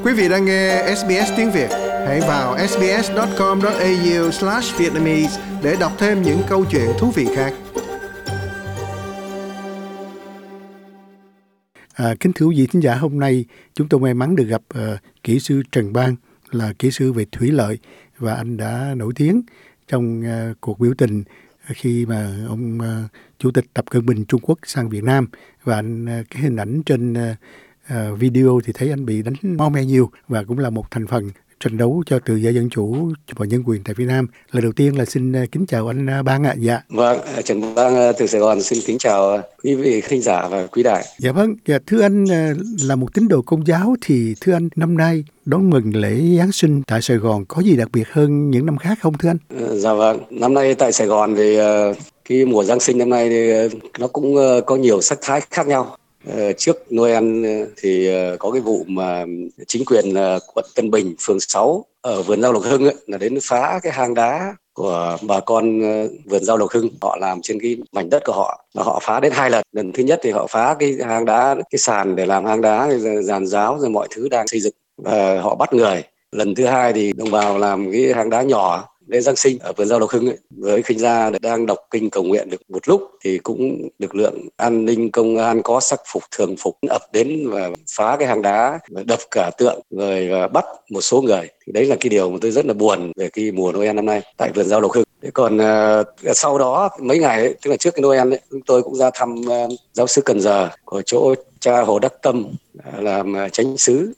Quý vị đang nghe SBS tiếng Việt. Hãy vào sbs.com.au/vietnamese để đọc thêm những câu chuyện thú vị khác. Kính thưa quý vị thính giả, hôm nay chúng tôi may mắn được gặp kỹ sư Trần Bang, là kỹ sư về thủy lợi, và anh đã nổi tiếng trong cuộc biểu tình khi mà ông Chủ tịch Tập Cận Bình Trung Quốc sang Việt Nam. Và anh cái hình ảnh trên video thì thấy anh bị đánh máu me nhiều, và cũng là một thành phần tranh đấu cho tự do dân chủ và nhân quyền tại Việt Nam. Lời đầu tiên là xin kính chào anh Bang ạ. Dạ. Vâng, Trần Bang từ Sài Gòn xin kính chào quý vị thính giả và quý đài. Dạ vâng, thưa anh, là một tín đồ Công giáo thì thưa anh, năm nay đón mừng lễ Giáng sinh tại Sài Gòn có gì đặc biệt hơn những năm khác không thưa anh? Dạ vâng, năm nay tại Sài Gòn thì cái mùa Giáng sinh năm nay thì nó cũng có nhiều sắc thái khác nhau. Trước Noel thì có cái vụ mà chính quyền quận Tân Bình, phường 6 ở vườn rau Lộc Hưng ấy, là đến phá cái hang đá của bà con vườn rau Lộc Hưng. Họ làm trên cái mảnh đất của họ, và họ phá đến 2 lần. Lần thứ nhất thì họ phá cái hang đá, cái sàn để làm hang đá, giàn giáo rồi mọi thứ đang xây dựng, và họ bắt người. Lần thứ hai thì đồng bào làm cái hang đá nhỏ lễ Giáng sinh ở vườn rau Lộc Hưng ấy, với khinh gia đang đọc kinh cầu nguyện được một lúc thì cũng lực lượng an ninh công an có sắc phục thường phục ập đến và phá cái hang đá, đập cả tượng rồi và bắt một số người. Thì đấy là cái điều mà tôi rất là buồn về cái mùa Noel năm nay tại vườn rau Lộc Hưng. Thế còn sau đó mấy ngày ấy, tức là trước cái Noel ấy, chúng tôi cũng ra thăm giáo xứ Cần Giờ của chỗ cha Hồ Đắc Tâm làm chánh xứ,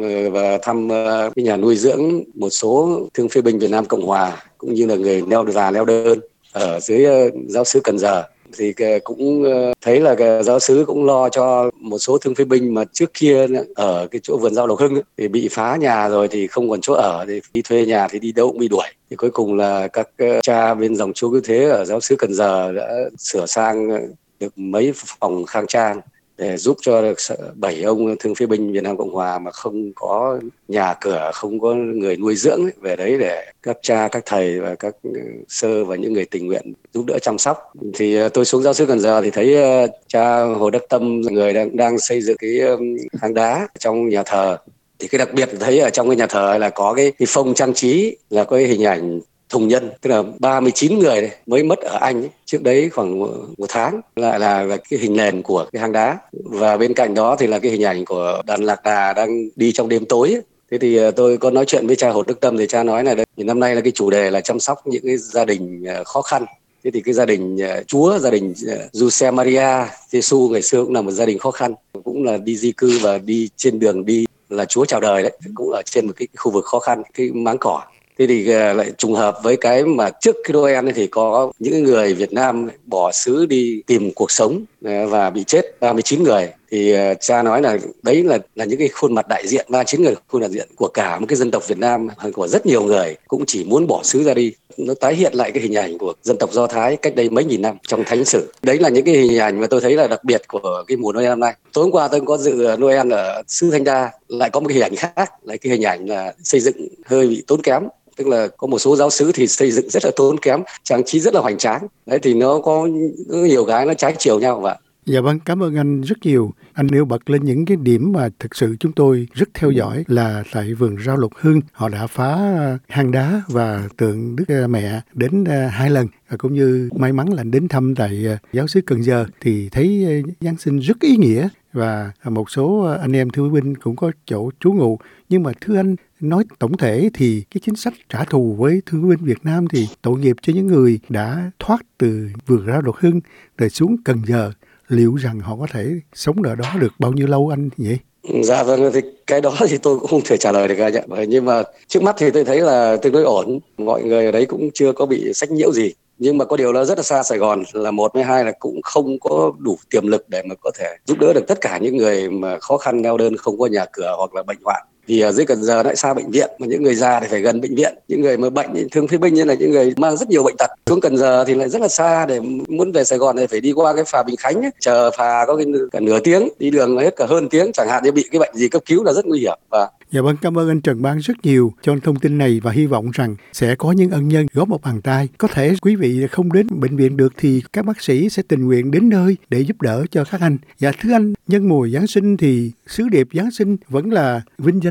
và thăm cái nhà nuôi dưỡng một số thương phế binh Việt Nam Cộng Hòa cũng như là người neo già neo đơn ở dưới giáo xứ Cần Giờ. Thì cũng thấy là giáo xứ cũng lo cho một số thương phế binh mà trước kia ở cái chỗ vườn rau Lộc Hưng ấy, thì bị phá nhà rồi thì không còn chỗ ở, thì đi thuê nhà thì đi đâu cũng bị đuổi. Thì cuối cùng là các cha bên dòng Chúa Cứu Thế ở giáo xứ Cần Giờ đã sửa sang được mấy phòng khang trang để giúp cho được 7 ông thương phế binh Việt Nam Cộng Hòa mà không có nhà cửa, không có người nuôi dưỡng ấy, về đấy để các cha, các thầy và các sơ và những người tình nguyện giúp đỡ chăm sóc. Thì tôi xuống giáo xứ Cần Giờ thì thấy cha Hồ Đắc Tâm, người đang xây dựng cái hang đá trong nhà thờ. Thì cái đặc biệt thấy ở trong cái nhà thờ là có cái phông trang trí là có cái hình ảnh thùng nhân, tức là 39 người này mới mất ở Anh ấy. Trước đấy khoảng một tháng lại là cái hình nền của cái hang đá, và bên cạnh đó thì là cái hình ảnh của đàn lạc đà đang đi trong đêm tối ấy. Thế thì tôi có nói chuyện với cha Hồ Đức Tâm thì cha nói là thì năm nay là cái chủ đề là chăm sóc những cái gia đình khó khăn. Thế thì cái gia đình Chúa, gia đình Giuse Maria Giêsu ngày xưa cũng là một gia đình khó khăn, cũng là đi di cư và đi trên đường đi là Chúa chào đời đấy, cũng ở trên một cái khu vực khó khăn, cái máng cỏ. Thế thì lại trùng hợp với cái mà trước cái Noel thì có những người Việt Nam bỏ xứ đi tìm cuộc sống và bị chết 39 người. Thì cha nói là đấy là những cái khuôn mặt đại diện, 39 người khuôn mặt đại diện của cả một cái dân tộc Việt Nam, của rất nhiều người cũng chỉ muốn bỏ xứ ra đi. Nó tái hiện lại cái hình ảnh của dân tộc Do Thái cách đây mấy nghìn năm trong thánh sử. Đấy là những cái hình ảnh mà tôi thấy là đặc biệt của cái mùa Noel năm nay. Tối hôm qua tôi có dự Noel ở xứ Thanh Đa, lại có một cái hình ảnh khác, là cái hình ảnh là xây dựng hơi bị tốn kém. Tức là có một số giáo xứ thì xây dựng rất là tốn kém, trang trí rất là hoành tráng. Đấy thì nó có nhiều cái nó trái chiều nhau vậy. Dạ vâng, cảm ơn anh rất nhiều. Anh nêu bật lên những cái điểm mà thực sự chúng tôi rất theo dõi, là tại vườn rau Lộc Hưng họ đã phá hang đá và tượng Đức Mẹ đến 2 lần, cũng như may mắn là đến thăm tại giáo xứ Cần Giờ thì thấy Giáng sinh rất ý nghĩa, và một số anh em thương phế binh cũng có chỗ trú ngụ. Nhưng mà thưa anh, nói tổng thể thì cái chính sách trả thù với thương phế binh Việt Nam thì tội nghiệp cho những người đã thoát từ vườn rau Lộc Hưng rồi xuống Cần Giờ, liệu rằng họ có thể sống ở đó được bao nhiêu lâu anh nhỉ? Dạ vâng, thì cái đó thì tôi cũng không thể trả lời được anh ạ. Nhưng mà trước mắt thì tôi thấy là tương đối ổn, mọi người ở đấy cũng chưa có bị sách nhiễu gì. Nhưng mà có điều là rất là xa Sài Gòn, là một với hai là cũng không có đủ tiềm lực để mà có thể giúp đỡ được tất cả những người mà khó khăn neo đơn, không có nhà cửa hoặc là bệnh hoạn. Vì ở dưới Cần Giờ lại xa bệnh viện, mà những người già thì phải gần bệnh viện, những người mà bệnh thương phế binh như là những người mang rất nhiều bệnh tật xuống Cần Giờ thì lại rất là xa, để muốn về Sài Gòn thì phải đi qua cái phà Bình Khánh ấy, chờ phà có cả nửa tiếng, đi đường hết cả hơn tiếng, chẳng hạn như bị cái bệnh gì cấp cứu là rất nguy hiểm. Dạ vâng, cảm ơn anh Trần Bang rất nhiều cho thông tin này, và hy vọng rằng sẽ có những ân nhân góp một bàn tay. Có thể quý vị không đến bệnh viện được thì các bác sĩ sẽ tình nguyện đến nơi để giúp đỡ cho các anh. Dạ thưa anh, nhân mùa Giáng sinh thì sứ điệp Giáng sinh vẫn là vinh danh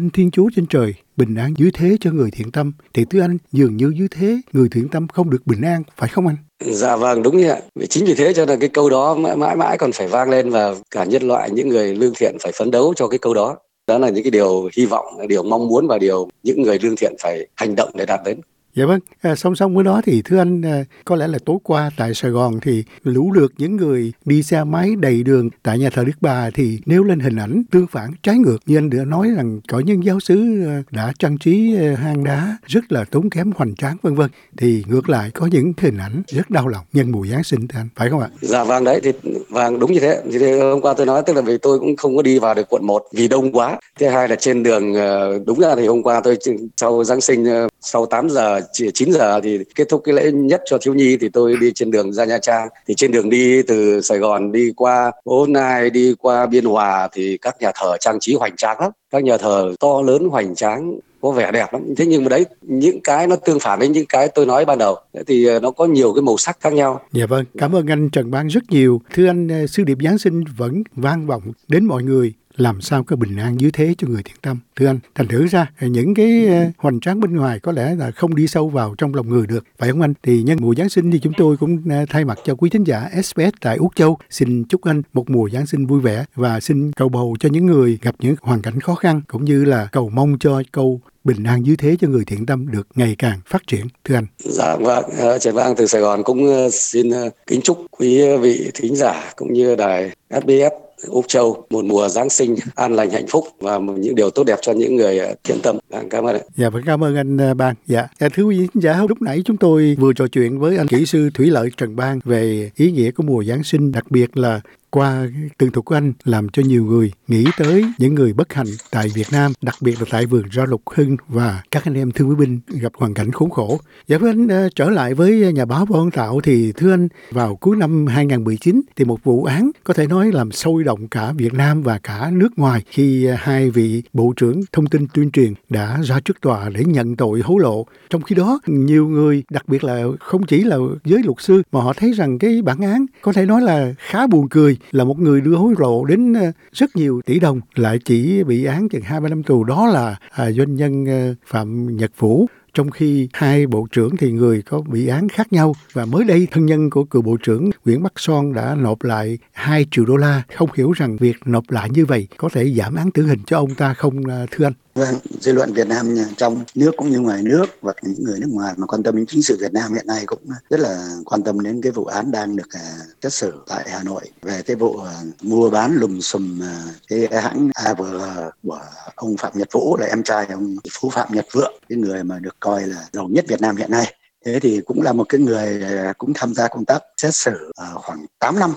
danh Thiên Chúa trên trời, bình an dưới thế cho người thiện tâm. Thì thưa anh, dường như dưới thế người thiện tâm không được bình an, phải không anh? Dạ vâng, đúng như vậy. Chính vì thế cho nên cái câu đó mãi mãi còn phải vang lên, và cả nhân loại, những người lương thiện phải phấn đấu cho cái câu đó. Đó là những cái điều hy vọng, điều mong muốn và điều những người lương thiện phải hành động để đạt đến. Dạ vâng, song song với đó thì thưa anh, có lẽ là tối qua tại Sài Gòn thì lũ lượt những người đi xe máy đầy đường tại nhà thờ Đức Bà thì nêu lên hình ảnh tương phản trái ngược, như anh đã nói rằng có những giáo xứ đã trang trí hang đá rất là tốn kém hoành tráng vân vân, thì ngược lại có những hình ảnh rất đau lòng nhân mùa Giáng sinh, thưa anh, phải không ạ? Dạ vâng, đấy thì vâng, đúng như thế. Thì hôm qua tôi nói, tức là vì tôi cũng không có đi vào được quận 1 vì đông quá. Thứ hai là trên đường, đúng ra thì hôm qua tôi sau Giáng sinh, sau 8 giờ 9 giờ thì kết thúc cái lễ nhất cho thiếu nhi, thì tôi đi trên đường ra Nha Trang. Thì trên đường đi từ Sài Gòn đi qua Hố Nai, đi qua Biên Hòa thì các nhà thờ trang trí hoành tráng lắm, các nhà thờ to lớn hoành tráng, có vẻ đẹp lắm. Thế nhưng mà đấy, những cái nó tương phản với những cái tôi nói ban đầu, thì nó có nhiều cái màu sắc khác nhau. Dạ vâng, cảm ơn anh Trần Bang rất nhiều. Thưa anh, sứ điệp Giáng sinh vẫn vang vọng đến mọi người, làm sao có bình an dưới thế cho người thiện tâm. Thưa anh, thành thử ra những cái hoành tráng bên ngoài có lẽ là không đi sâu vào trong lòng người được, phải không anh? Thì nhân mùa Giáng sinh thì chúng tôi cũng thay mặt cho quý thính giả SBS tại Úc Châu xin chúc anh một mùa Giáng sinh vui vẻ, và xin cầu bầu cho những người gặp những hoàn cảnh khó khăn, cũng như là cầu mong cho câu bình an dưới thế cho người thiện tâm được ngày càng phát triển, thưa anh. Dạ vâng, Trần Bang từ Sài Gòn cũng xin kính chúc quý vị thính giả cũng như đài SBS Úc Châu một mùa Giáng sinh an lành, hạnh phúc và những điều tốt đẹp cho những người thiện tâm. Cảm ơn. Dạ, vẫn cảm ơn anh Bang. Dạ, thưa quý vị thính giả, lúc nãy chúng tôi vừa trò chuyện với anh kỹ sư thủy lợi Trần Bang về ý nghĩa của mùa Giáng sinh, đặc biệt là qua tường thuật của anh làm cho nhiều người nghĩ tới những người bất hạnh tại Việt Nam, đặc biệt là tại vườn rau Lục Hưng và các anh em thương quý binh gặp hoàn cảnh khốn khổ. Dạ, với anh trở lại với nhà báo Võ Văn Tạo thì thưa anh, vào cuối năm 2019 thì một vụ án có thể nói làm sôi động cả Việt Nam và cả nước ngoài khi hai vị Bộ trưởng Thông tin Tuyên truyền đã ra trước tòa để nhận tội hối lộ. Trong khi đó, nhiều người, đặc biệt là không chỉ là giới luật sư, mà họ thấy rằng cái bản án có thể nói là khá buồn cười, là một người đưa hối lộ đến rất nhiều tỷ đồng lại chỉ bị án chừng 2-3 năm tù, đó là doanh nhân Phạm Nhật Vũ. Trong khi hai bộ trưởng thì người có bị án khác nhau, và mới đây thân nhân của cựu bộ trưởng Nguyễn Bắc Son đã nộp lại 2 triệu đô la. Không hiểu rằng việc nộp lại như vậy có thể giảm án tử hình cho ông ta không, thưa anh? Vâng, dư luận Việt Nam trong nước cũng như ngoài nước và những người nước ngoài mà quan tâm đến chính sự Việt Nam hiện nay cũng rất là quan tâm đến cái vụ án đang được xét xử tại Hà Nội về cái vụ mua bán lùm xùm cái hãng AVG của ông Phạm Nhật Vũ, là em trai ông Phú Phạm Nhật Vượng, cái người mà được coi là giàu nhất Việt Nam hiện nay. Thế thì cũng là một cái người cũng tham gia công tác xét xử khoảng 8 năm,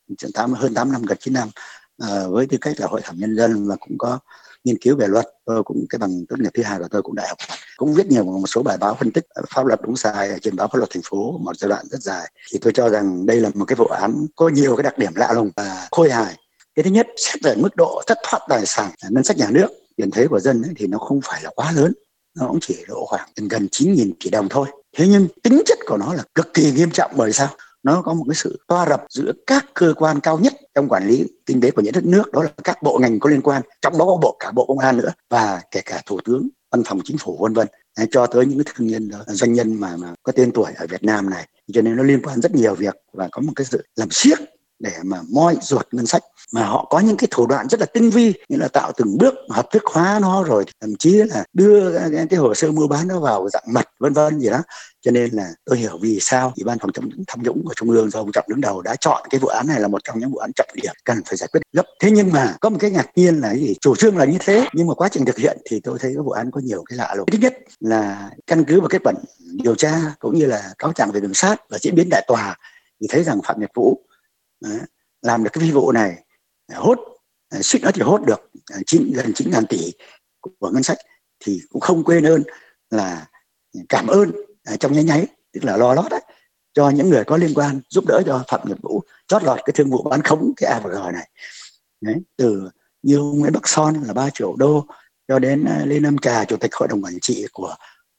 hơn 8 năm, gần 9 năm, với tư cách là hội thẩm nhân dân, và cũng có nghiên cứu về luật. Tôi cũng cái bằng tốt nghiệp thứ hai của tôi cũng đại học, cũng viết nhiều một số bài báo phân tích pháp luật đúng sai trên báo Pháp luật Thành phố một giai đoạn rất dài. Thì tôi cho rằng đây là một cái vụ án có nhiều cái đặc điểm lạ lùng và khôi hài. Cái thứ nhất, xét về mức độ thất thoát tài sản ngân sách nhà nước, tiền thuế của dân ấy, thì nó không phải là quá lớn, nó cũng chỉ độ khoảng gần 9.000 tỷ đồng thôi. Thế nhưng tính chất của nó là cực kỳ nghiêm trọng, bởi sao? Nó có một cái sự toa rập giữa các cơ quan cao nhất trong quản lý kinh tế của những đất nước, đó là các bộ ngành có liên quan, trong đó có cả Bộ Công an nữa, và kể cả Thủ tướng, Văn phòng Chính phủ vân vân, cho tới những cái thương nhân đó, doanh nhân mà có tên tuổi ở Việt Nam này. Cho nên nó liên quan rất nhiều việc và có một cái sự làm siếc để mà moi ruột ngân sách, mà họ có những cái thủ đoạn rất là tinh vi, như là tạo từng bước hợp thức hóa nó, rồi thậm chí là đưa cái hồ sơ mua bán nó vào dạng mật vân vân gì đó. Cho nên là tôi hiểu vì sao Ủy ban phòng chống tham nhũng của Trung ương do ông Trọng đứng đầu đã chọn cái vụ án này là một trong những vụ án trọng điểm cần phải giải quyết gấp. Thế nhưng mà có một cái ngạc nhiên là gì? Chủ trương là như thế, nhưng mà quá trình thực hiện thì tôi thấy cái vụ án có nhiều cái lạ lùng. Thứ nhất là căn cứ vào kết luận điều tra cũng như là cáo trạng về đường sát và diễn biến tại tòa thì thấy rằng Phạm Nhật Vũ làm được cái phi vụ này, hốt suýt nữa thì hốt được gần 9.000 tỷ của ngân sách, thì cũng không quên ơn là cảm ơn trong nháy, tức là lo lót cho những người có liên quan giúp đỡ cho Phạm Nhật Vũ chót lọt cái thương vụ bán khống cái AVG này. Đấy, từ như ông Nguyễn Bắc Son là 3 triệu đô cho đến Lê Nam Trà, chủ tịch hội đồng quản trị của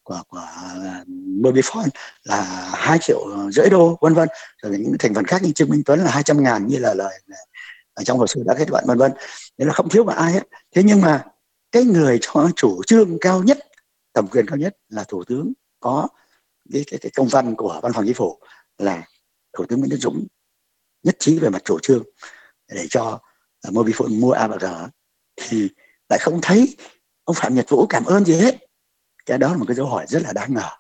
Mobifone là 2,5 triệu đô vân vân, rồi những thành phần khác như Trương Minh Tuấn là 200.000 như là lời ở trong hồ sơ đã kết luận vân vân. Đấy là không thiếu mà ai hết. Thế nhưng mà cái người cho chủ trương cao nhất, thẩm quyền cao nhất là thủ tướng, có cái công văn của văn phòng chính phủ là thủ tướng Nguyễn Tấn Dũng nhất trí về mặt chủ trương để cho Mobifone mua AVG, thì lại không thấy ông Phạm Nhật Vũ cảm ơn gì hết. Cái đó là một cái dấu hỏi rất là đáng ngờ,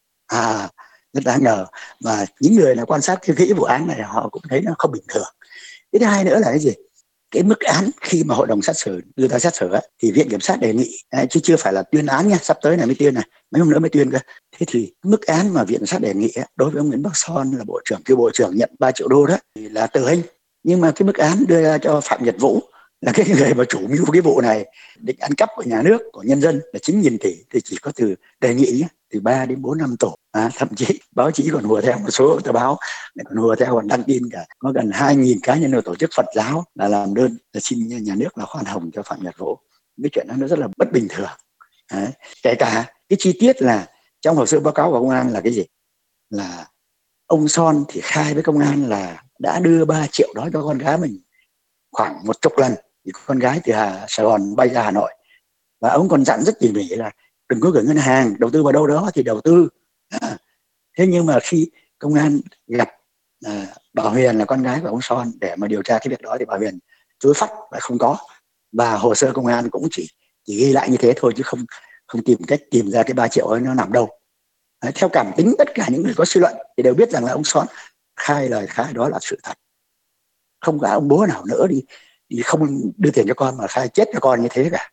rất đáng ngờ, và những người là quan sát kỹ vụ án này họ cũng thấy nó không bình thường. Cái thứ hai nữa là cái gì? Cái mức án khi mà hội đồng xét xử đưa ra xét xử ấy, thì viện kiểm sát đề nghị, chứ chưa phải là tuyên án nha, sắp tới này mới tuyên này, mấy hôm nữa mới tuyên cơ. Thế thì mức án mà viện kiểm sát đề nghị ấy, đối với ông Nguyễn Bắc Son là bộ trưởng, cựu bộ trưởng nhận 3 triệu đô đó, thì là tử hình. Nhưng mà cái mức án đưa ra cho Phạm Nhật Vũ là cái người mà chủ mưu cái vụ này, định ăn cắp của nhà nước, của nhân dân là 9.000 tỷ, thì chỉ có từ đề nghị nhé, từ 3 đến 4 năm tù. Thậm chí báo chí còn hùa theo, một số tờ báo còn hùa theo, còn đăng tin cả có gần 2.000 cá nhân tổ chức Phật giáo là làm đơn là xin nhà nước là khoan hồng cho Phạm Nhật Vũ. Cái chuyện đó nó rất là bất bình thường. Kể cả cái chi tiết là trong hồ sơ báo cáo của công an là cái gì, là ông Son thì khai với công an là đã đưa 3 triệu đó cho con gái mình khoảng 10 lần, thì con gái từ Sài Gòn bay ra Hà Nội, và ông còn dặn rất tỉ mỉ là đừng có gửi ngân hàng, đầu tư vào đâu đó thì đầu tư. Thế nhưng mà khi công an gặp bà Huyền là con gái của ông Son để mà điều tra cái việc đó thì bà Huyền chối phát và không có, và hồ sơ công an cũng chỉ ghi lại như thế thôi, chứ không tìm cách tìm ra cái 3 triệu ấy nó nằm đâu. Theo cảm tính tất cả những người có suy luận thì đều biết rằng là ông Son khai lời khai đó là sự thật, không có ông bố nào nữa đi không đưa tiền cho con mà khai chết cho con như thế cả.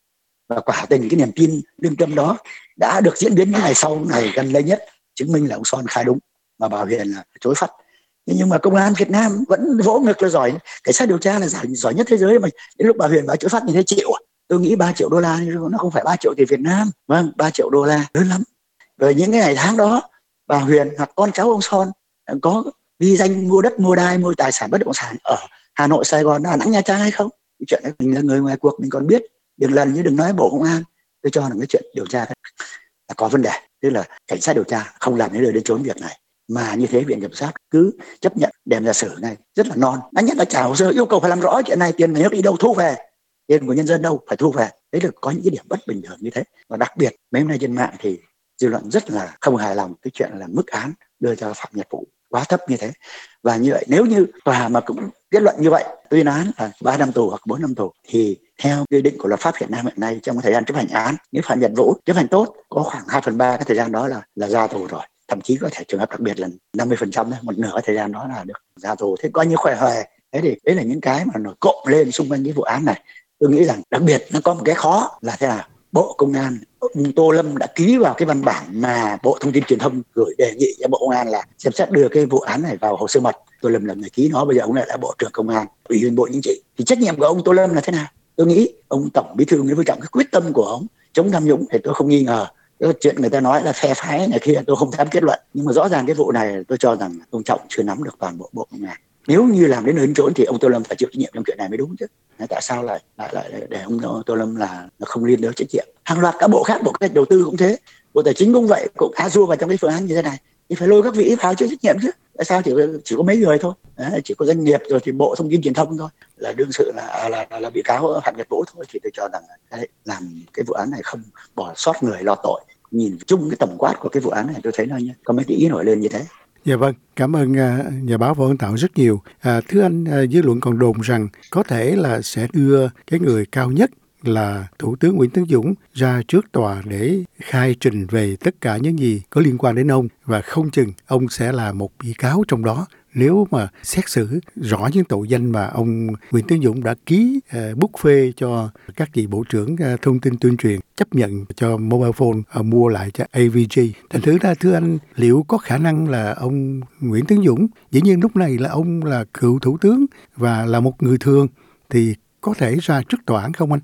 Và quả tình cái niềm tin lương tâm đó đã được diễn biến những ngày sau này gần đây nhất, chứng minh là ông Son khai đúng và bà Huyền là chối phát. Nhưng mà công an Việt Nam vẫn vỗ ngực là giỏi, cảnh sát điều tra là giỏi nhất thế giới, mà đến lúc bà Huyền bà chối phát như thế chịu. Tôi nghĩ 3 triệu đô la nó không phải 3 triệu tiền Việt Nam, vâng, 3 triệu đô la lớn lắm. Rồi những cái ngày tháng đó bà Huyền hoặc con cháu ông Son có ghi danh mua đất, mua đai, mua tài sản bất động sản ở Hà Nội, Sài Gòn, Đà Nẵng, Nha Trang hay không? Cái chuyện đấy mình là người ngoài cuộc mình còn biết, đừng lần như đừng nói Bộ Công an. Tôi cho là cái chuyện điều tra là có vấn đề, tức là cảnh sát điều tra không làm đến nơi đến chốn việc này, mà như thế viện kiểm sát cứ chấp nhận đem ra xử này rất là non. Đáng nhất là trả hồ sơ yêu cầu phải làm rõ chuyện này, tiền nhà nước đi đâu thu về, tiền của nhân dân đâu phải thu về. Đấy là có những cái điểm bất bình thường như thế. Và đặc biệt mấy hôm nay trên mạng thì dư luận rất là không hài lòng cái chuyện là mức án đưa cho Phạm Nhật Vũ quá thấp như thế. Và như vậy nếu như tòa mà cũng kết luận như vậy, tuyên án là 3 năm tù hoặc 4 năm tù, thì theo quy định của luật pháp Việt Nam hiện nay, trong thời gian chấp hành án, nếu Phạm Nhật Vũ chấp hành tốt có khoảng 2/3 cái thời gian đó là ra tù rồi, thậm chí có thể trường hợp đặc biệt là 50%, một nửa thời gian đó là được ra tù, thế coi như khỏe hòe. Thế thì đấy là những cái mà nó cộng lên xung quanh cái vụ án này. Tôi nghĩ rằng đặc biệt nó có một cái khó là thế nào, Bộ Công an, ông Tô Lâm đã ký vào cái văn bản mà Bộ Thông tin Truyền thông gửi đề nghị cho Bộ Công an là xem xét đưa cái vụ án này vào hồ sơ mật. Tô Lâm là người ký nó, bây giờ ông lại là Bộ trưởng Công an, Ủy viên Bộ Chính trị, thì trách nhiệm của ông Tô Lâm là thế nào? Tôi nghĩ ông Tổng Bí thư Nguyễn Phú Trọng, cái quyết tâm của ông chống tham nhũng thì tôi không nghi ngờ. Cái chuyện người ta nói là phe phái này kia tôi không dám kết luận, nhưng mà rõ ràng cái vụ này tôi cho rằng ông Trọng chưa nắm được toàn bộ Bộ Công an. Nếu như làm đến nơi đến chốn thì ông Tô Lâm phải chịu trách nhiệm trong chuyện này mới đúng chứ. Tại sao lại để ông Tô Lâm là không liên đới trách nhiệm? Hàng loạt các bộ khác, Bộ Kế hoạch Đầu tư cũng thế, Bộ Tài chính cũng vậy, cũng a-dua vào trong cái phương án như thế này thì phải lôi các vị vào chịu trách nhiệm chứ. Tại sao chỉ có mấy người thôi? Đấy, chỉ có doanh nghiệp rồi thì Bộ Thông tin Truyền thông thôi là đương sự là bị cáo Phạm Nhật Vũ thôi. Thì tôi cho rằng làm cái vụ án này không bỏ sót người lo tội. Nhìn chung cái tổng quát của cái vụ án này tôi thấy nó có mấy cái ý nổi lên như thế. Dạ vâng, cảm ơn nhà báo Võ Văn Tạo rất nhiều. Thưa anh, dư luận còn đồn rằng có thể là sẽ đưa cái người cao nhất là Thủ tướng Nguyễn Tấn Dũng ra trước tòa để khai trình về tất cả những gì có liên quan đến ông, và không chừng ông sẽ là một bị cáo trong đó nếu mà xét xử rõ những tội danh mà ông Nguyễn Tấn Dũng đã ký bút phê cho các vị bộ trưởng thông tin tuyên truyền chấp nhận cho Mobifone mua lại cho AVG. Thành thử ra thưa anh, liệu có khả năng là ông Nguyễn Tấn Dũng, dĩ nhiên lúc này là ông là cựu thủ tướng và là một người thường, thì có thể ra trước tòa án không anh?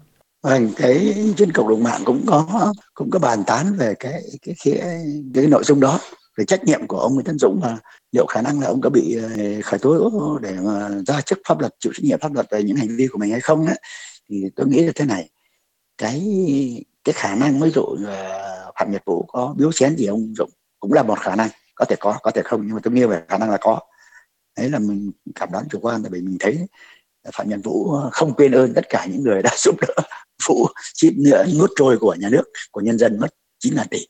Cái trên cộng đồng mạng cũng có bàn tán về cái nội dung đó, về trách nhiệm của ông Nguyễn Tấn Dũng và liệu khả năng là ông có bị khởi tố để mà ra chức pháp luật, chịu trách nhiệm pháp luật về những hành vi của mình hay không ấy. Thì tôi nghĩ là thế này, cái khả năng ví dụ Phạm Nhật Vũ có biếu xén gì ông Dũng cũng là một khả năng, có thể có thể không, nhưng mà tôi nghĩ về khả năng là có. Đấy là mình cảm đoán chủ quan, tại vì mình thấy Phạm Nhật Vũ không quên ơn tất cả những người đã giúp đỡ vụ suýt nữa nuốt trôi của nhà nước, của nhân dân, mất 9.000 tỷ.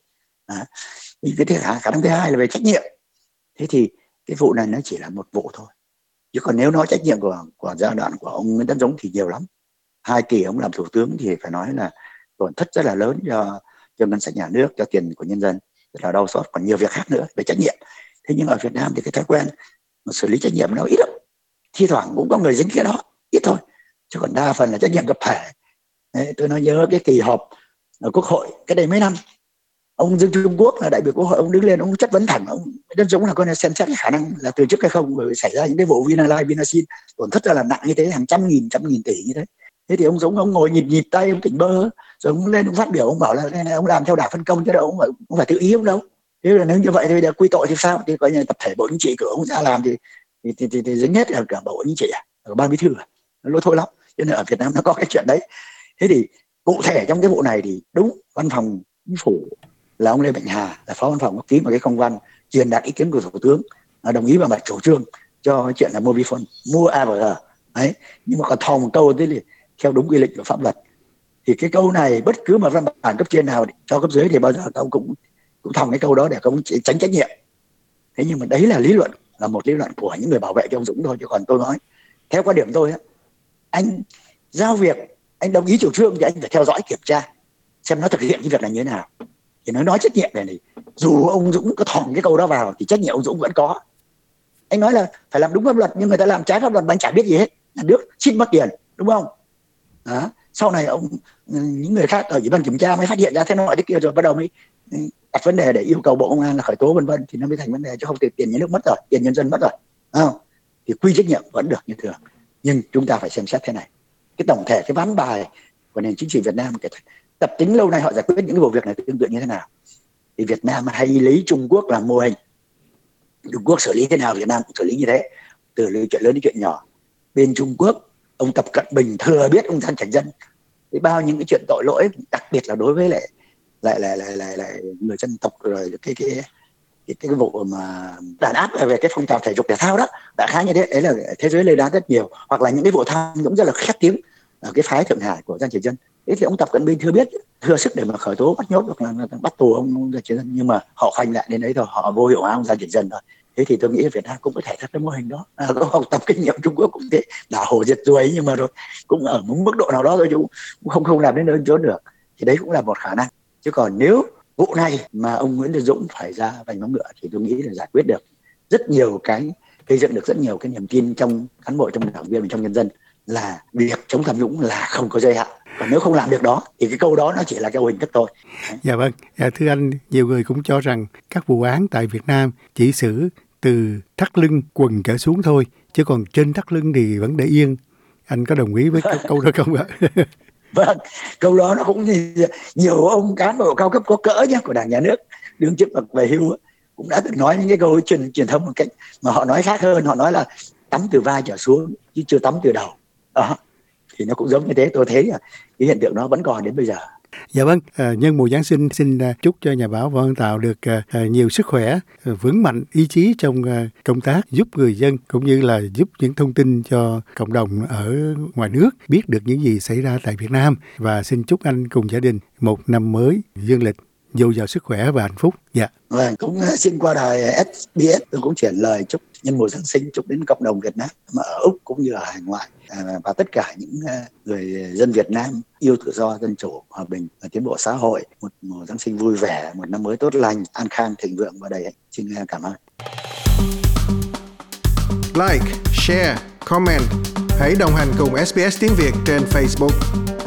Cái khả năng thứ hai là về trách nhiệm. Thế thì cái vụ này nó chỉ là một vụ thôi, chứ còn nếu nói trách nhiệm của giai đoạn của ông Nguyễn Tấn Dũng thì nhiều lắm. 2 kỳ ông làm thủ tướng thì phải nói là tổn thất rất là lớn cho ngân sách nhà nước, cho tiền của nhân dân, rất là đau xót. Còn nhiều việc khác nữa về trách nhiệm. Thế nhưng ở Việt Nam thì cái thói quen mà xử lý trách nhiệm nó ít lắm, thi thoảng cũng có người dính cái đó, ít thôi, chứ còn đa phần là trách nhiệm tập thể. Đấy, tôi nói nhớ cái kỳ họp ở Quốc hội cái đây mấy năm, ông Dương Trung Quốc là đại biểu Quốc hội, ông đứng lên ông chất vấn thẳng ông Nguyễn Tấn Dũng là coi là xem xét cái khả năng là từ chức hay không, bởi vì xảy ra những cái vụ Vinalize, Vinasin tổn thất ra là nặng như thế, hàng trăm nghìn tỷ như thế. Thế thì ông Dũng ông ngồi nhịp tay, ông tỉnh bơ, rồi ông lên ông phát biểu, ông bảo là ông làm theo đảng phân công chứ đâu, ông phải tự ý ông đâu. Thế là nếu như vậy thì bây giờ quy tội thì sao? Thì coi như tập thể Bộ Chính trị cử ông ra làm thì dính hết là cả Bộ Chính trị ở Ban Bí thư nó lỗi thôi lắm. Cho nên ở Việt Nam nó có cái chuyện đấy. Thế thì cụ thể trong cái vụ này thì đúng, văn phòng chính phủ là ông Lê Mạnh Hà là phó văn phòng ký một cái công văn truyền đạt ý kiến của Thủ tướng, đồng ý vào mặt chủ trương cho cái chuyện là Mobifone mua AVG đấy. Nhưng mà còn thò một câu thế thì theo đúng quy định của pháp luật thì cái câu này bất cứ một văn bản cấp trên nào cho cấp dưới thì bao giờ ông cũng thòng cái câu đó để ông tránh trách nhiệm. Thế nhưng mà đấy là lý luận, là một lý luận của những người bảo vệ cho ông Dũng thôi, chứ còn tôi nói theo quan điểm tôi, anh giao việc, anh đồng ý chủ trương thì anh phải theo dõi kiểm tra xem nó thực hiện cái việc này như thế nào. Thì nói trách nhiệm này, dù ông Dũng có thòng cái câu đó vào thì trách nhiệm ông Dũng vẫn có. Anh nói là phải làm đúng pháp luật nhưng người ta làm trái pháp luật mà anh chả biết gì hết, nhà nước xin mất tiền, đúng không? Đó. Sau này những người khác ở Ủy ban kiểm tra mới phát hiện ra thế nọ thế kia, rồi bắt đầu mới đặt vấn đề để yêu cầu Bộ Công an là khởi tố vân vân, thì nó mới thành vấn đề, chứ không thì tiền nhà nước mất rồi, tiền nhân dân mất rồi, không? Thì quy trách nhiệm vẫn được như thường, nhưng chúng ta phải xem xét thế này, cái tổng thể cái ván bài của nền chính trị Việt Nam, cái tập tính lâu nay họ giải quyết những cái vụ việc này tương tự như thế nào. Thì Việt Nam hay lấy Trung Quốc làm mô hình. Trung Quốc xử lý thế nào Việt Nam cũng xử lý như thế, từ chuyện lớn đến chuyện nhỏ. Bên Trung Quốc ông Tập Cận Bình thừa biết ông Giang Trạch Dân với bao những cái chuyện tội lỗi, đặc biệt là đối với lại người dân tộc, rồi cái vụ mà đàn áp về cái phong trào thể dục thể thao đó, đã khá như thế. Đấy là thế giới lên án rất nhiều. Hoặc là những cái vụ tham nhũng rất là khét tiếng ở cái phái Thượng Hải của Giang Trạch Dân. Thế thì ông Tập Cận Bình thừa biết, thừa sức để mà khởi tố bắt nhốt hoặc là bắt tù ông Giang Trạch Dân, nhưng mà họ khoanh lại đến đấy thôi, họ vô hiệu hóa ông Giang Trạch Dân thôi. Thế thì tôi nghĩ Việt Nam cũng có thể thật cái mô hình đó, có học tập kinh nghiệm Trung Quốc cũng thế, đảo hổ diệt ruồi, nhưng mà rồi cũng ở một mức độ nào đó thôi, chứ cũng không làm đến nơi chốn được. Thì đấy cũng là một khả năng. Chứ còn nếu vụ này mà ông Nguyễn Tấn Dũng phải ra vành móng ngựa thì tôi nghĩ là giải quyết được rất nhiều cái, gây dựng được rất nhiều cái niềm tin trong cán bộ, trong đảng viên và trong nhân dân là việc chống tham nhũng là không có giới hạn. Còn nếu không làm được đó thì cái câu đó nó chỉ là cái hình thức thôi. Dạ vâng, thưa anh, nhiều người cũng cho rằng các vụ án tại Việt Nam chỉ xử từ thắt lưng quần trở xuống thôi, chứ còn trên thắt lưng thì vẫn để yên. Anh có đồng ý với câu đó không ạ? Vâng, câu đó nó cũng nhiều ông cán bộ cao cấp có cỡ nhé của Đảng, Nhà nước, đương chức hoặc về hưu cũng đã từng nói những cái câu truyền thông một cách mà họ nói khác hơn. Họ nói là tắm từ vai trở xuống chứ chưa tắm từ đầu. Đó. Thì nó cũng giống như thế. Tôi thấy là cái hiện tượng đó vẫn còn đến bây giờ. Dạ vâng, nhân mùa Giáng sinh xin chúc cho nhà báo Võ Văn Tạo được nhiều sức khỏe, vững mạnh ý chí trong công tác giúp người dân, cũng như là giúp những thông tin cho cộng đồng ở ngoài nước biết được những gì xảy ra tại Việt Nam. Và xin chúc anh cùng gia đình một năm mới dương lịch dồi dào sức khỏe và hạnh phúc. Dạ. Vâng, cũng xin qua đài SBS tôi cũng chuyển lời chúc nhân mùa Giáng sinh, chúc đến cộng đồng Việt Nam mà ở Úc cũng như ở hải ngoại, và tất cả những người dân Việt Nam yêu tự do, dân chủ, hòa bình và tiến bộ xã hội một mùa Giáng sinh vui vẻ, một năm mới tốt lành, an khang, thịnh vượng và đầy hạnh. Xin cảm ơn. Like, share, comment. Hãy đồng hành cùng SBS tiếng Việt trên Facebook.